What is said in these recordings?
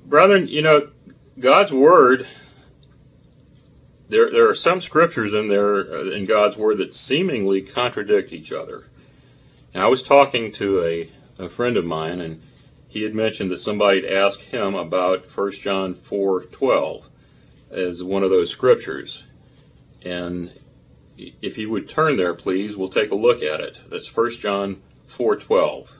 Brethren, God's Word, there are some scriptures in there in God's Word that seemingly contradict each other. And I was talking to a friend of mine, and he had mentioned that somebody had asked him about 1 John 4:12 as one of those scriptures. And if you would turn there, please, we'll take a look at it. That's 1 John 4:12.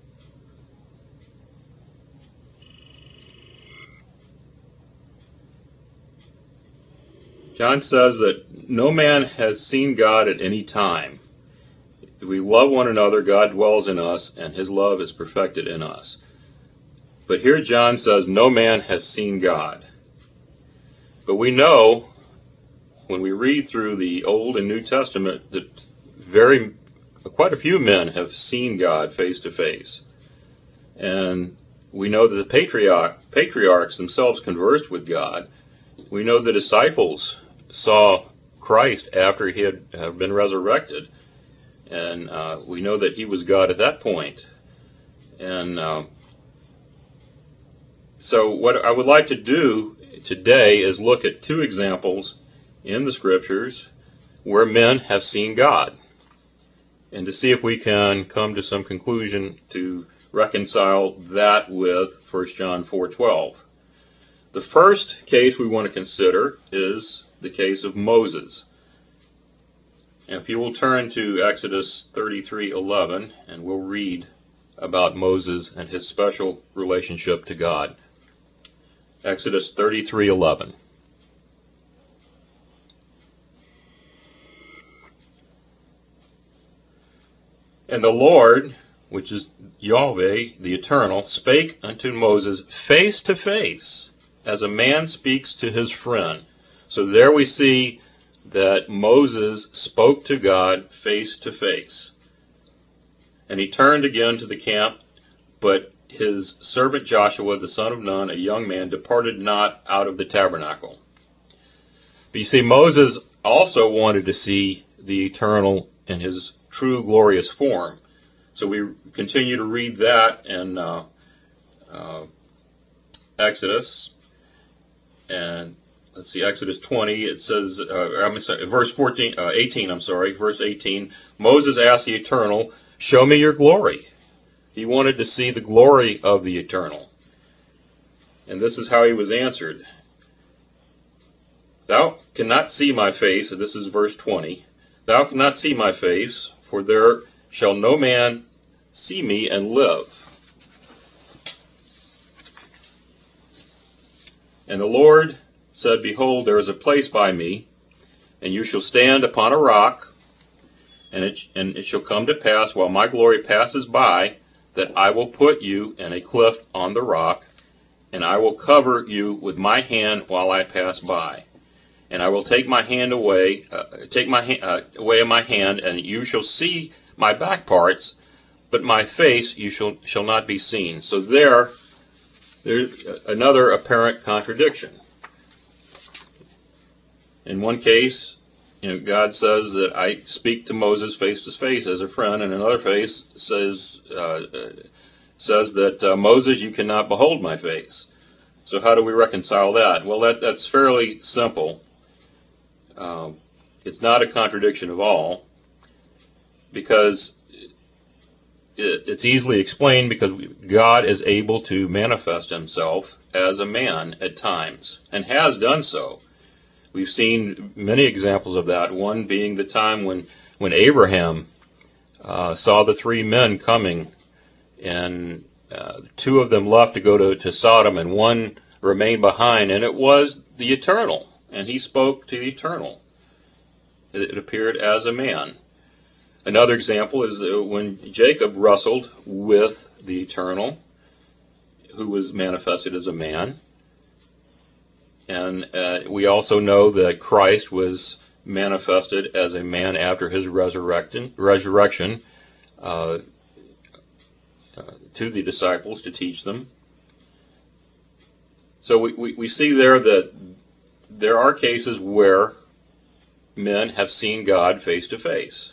John says that no man has seen God at any time. If we love one another, God dwells in us, and his love is perfected in us. But here John says no man has seen God. But we know, when we read through the Old and New Testament, that quite a few men have seen God face to face. And we know that the patriarchs themselves conversed with God. We know the disciples saw Christ after he had been resurrected. And we know that he was God at that point. And so what I would like to do today is look at two examples in the Scriptures where men have seen God, and to see if we can come to some conclusion to reconcile that with 1 John 4:12. The first case we want to consider is the case of Moses. And if you will turn to Exodus 33:11, and we'll read about Moses and his special relationship to God. Exodus 33:11. And the Lord, which is Yahweh, the Eternal, spake unto Moses face to face, as a man speaks to his friend. So there we see that Moses spoke to God face to face. And he turned again to the camp, but his servant Joshua, the son of Nun, a young man, departed not out of the tabernacle. But you see, Moses also wanted to see the Eternal in his true glorious form. So we continue to read that in Exodus. And let's see, Exodus 20, it says, verse 18, Moses asked the Eternal, show me your glory. He wanted to see the glory of the Eternal. And this is how he was answered. Thou cannot see my face, and this is verse 20. Thou cannot see my face, for there shall no man see me and live. And the Lord said, behold, there is a place by me, and you shall stand upon a rock, and it shall come to pass, while my glory passes by, that I will put you in a cleft on the rock, and I will cover you with my hand while I pass by. And I will take my hand away, away in my hand, and you shall see my back parts, but my face you shall not be seen. So there's another apparent contradiction. In one case, God says that I speak to Moses face to face as a friend, and another case says that Moses, you cannot behold my face. So how do we reconcile that? Well, that's fairly simple. It's not a contradiction of all, because it's easily explained, because God is able to manifest himself as a man at times, and has done so. We've seen many examples of that, one being the time when Abraham saw the three men coming, and two of them left to go to Sodom, and one remained behind, and it was the Eternal, and he spoke to the Eternal. It appeared as a man. Another example is when Jacob wrestled with the Eternal, who was manifested as a man. And we also know that Christ was manifested as a man after his resurrection to the disciples to teach them. So we see there that there are cases where men have seen God face to face,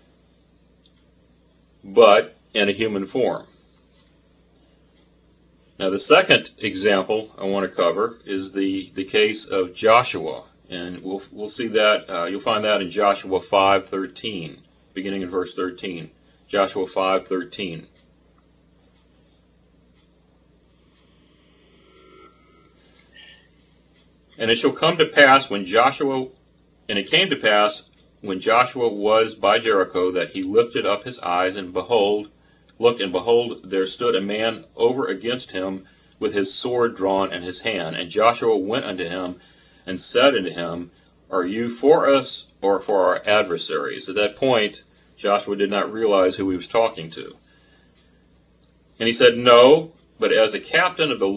but in a human form. Now, the second example I want to cover is the case of Joshua, and we'll see that you'll find that in Joshua 5:13, beginning in verse 13. Joshua 5:13. And it shall come to pass when it came to pass when Joshua was by Jericho, that he lifted up his eyes, and looked, and behold, there stood a man over against him with his sword drawn in his hand. And Joshua went unto him, and said unto him, Are you for us, or for our adversaries? At that point, Joshua did not realize who he was talking to. And he said, No, but as a captain of the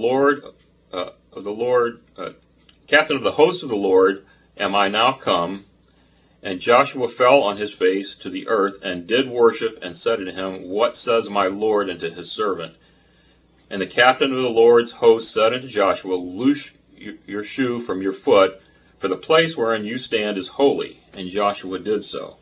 captain of the host of the Lord am I now come. And Joshua fell on his face to the earth, and did worship, and said unto him, What says my Lord unto his servant? And the captain of the Lord's host said unto Joshua, Loose your shoe from your foot, for the place wherein you stand is holy. And Joshua did so.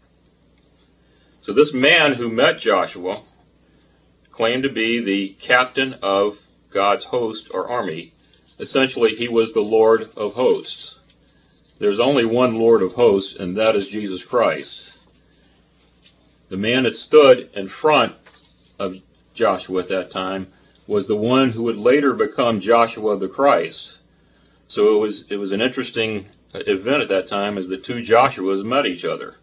So this man who met Joshua claimed to be the captain of God's host or army. Essentially, he was the Lord of hosts. There's only one Lord of hosts, and that is Jesus Christ. The man that stood in front of Joshua at that time was the one who would later become Joshua the Christ. So it was an interesting event at that time as the two Joshuas met each other.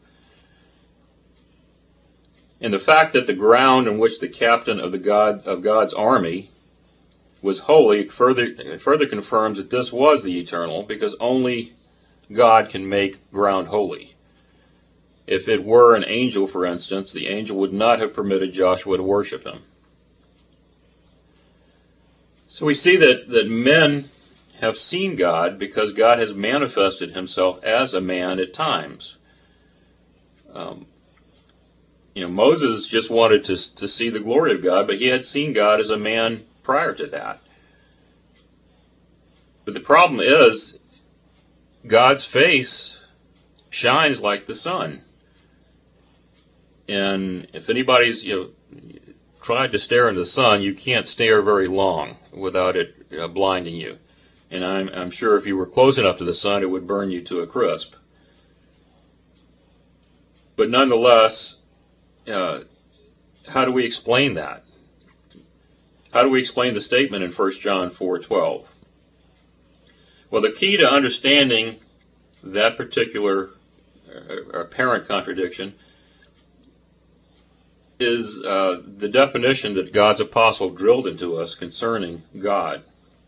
And the fact that the ground in which the captain of God's army was holy further confirms that this was the eternal, because only God can make ground holy. If it were an angel, for instance, the angel would not have permitted Joshua to worship him. So we see that men have seen God because God has manifested himself as a man at times. Moses just wanted to see the glory of God, but he had seen God as a man prior to that. But the problem is, God's face shines like the sun. And if anybody's tried to stare into the sun, you can't stare very long without it blinding you. And I'm sure if you were close enough to the sun, it would burn you to a crisp. But nonetheless, how do we explain that? How do we explain the statement in 1 John 4:12? Well, the key to understanding that particular apparent contradiction is the definition that God's apostle drilled into us concerning God.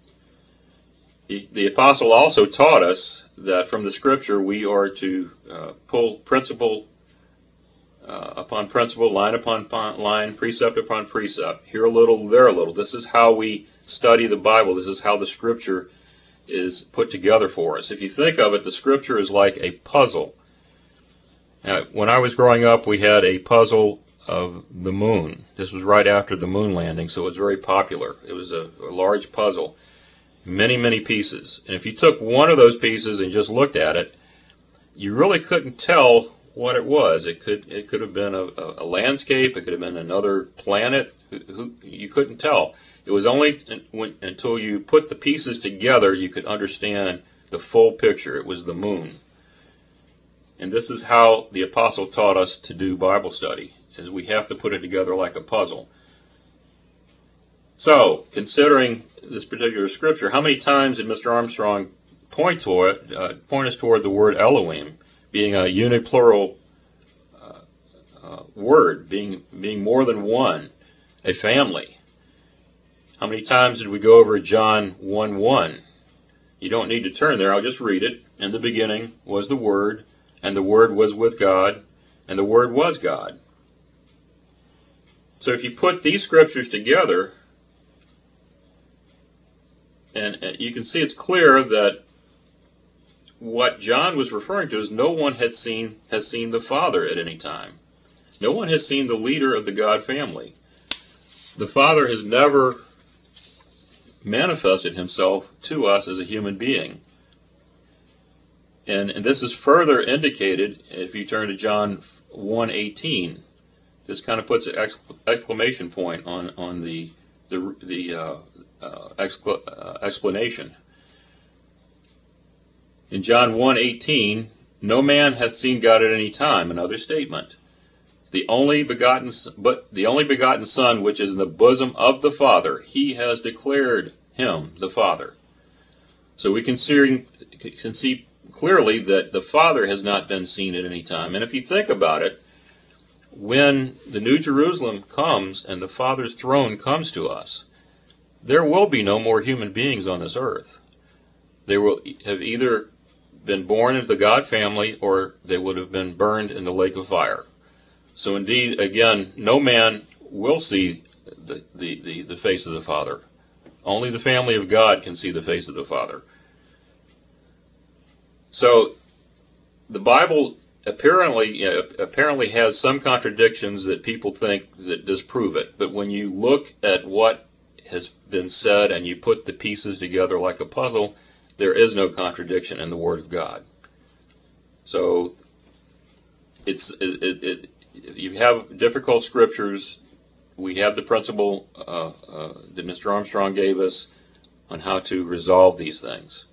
The apostle also taught us that from the scripture we are to pull principle upon principle, line upon line, precept upon precept, here a little, there a little. This is how we study the Bible. This is how the scripture is put together for us. If you think of it, the scripture is like a puzzle. Now, when I was growing up, we had a puzzle of the moon. This was right after the moon landing, so it was very popular. It was a large puzzle, many, many pieces. And if you took one of those pieces and just looked at it, you really couldn't tell what it was. It could have been a landscape. It could have been another planet. You couldn't tell. It was only until you put the pieces together you could understand the full picture. It was the moon. And this is how the apostle taught us to do Bible study, is we have to put it together like a puzzle. So, considering this particular scripture, how many times did Mr. Armstrong point us toward the word Elohim, being a uniplural word, being more than one, a family? How many times did we go over John 1:1? You don't need to turn there, I'll just read it. In the beginning was the Word, and the Word was with God, and the Word was God. So if you put these scriptures together, and you can see it's clear that what John was referring to is no one has seen the Father at any time. No one has seen the leader of the God family. The Father has never manifested himself to us as a human being. And this is further indicated if you turn to John 1:18. This kind of puts an exclamation point on the explanation. In John 1:18, no man hath seen God at any time. Another statement. The only begotten Son, which is in the bosom of the Father, he has declared him the Father. So we can see clearly that the Father has not been seen at any time. And if you think about it, when the New Jerusalem comes and the Father's throne comes to us, there will be no more human beings on this earth. They will have either been born into the God family or they would have been burned in the lake of fire. So indeed, again, no man will see the face of the Father. Only the family of God can see the face of the Father. So the Bible apparently has some contradictions that people think that disprove it. But when you look at what has been said and you put the pieces together like a puzzle, there is no contradiction in the Word of God. So you have difficult scriptures. We have the principle that Mr. Armstrong gave us on how to resolve these things.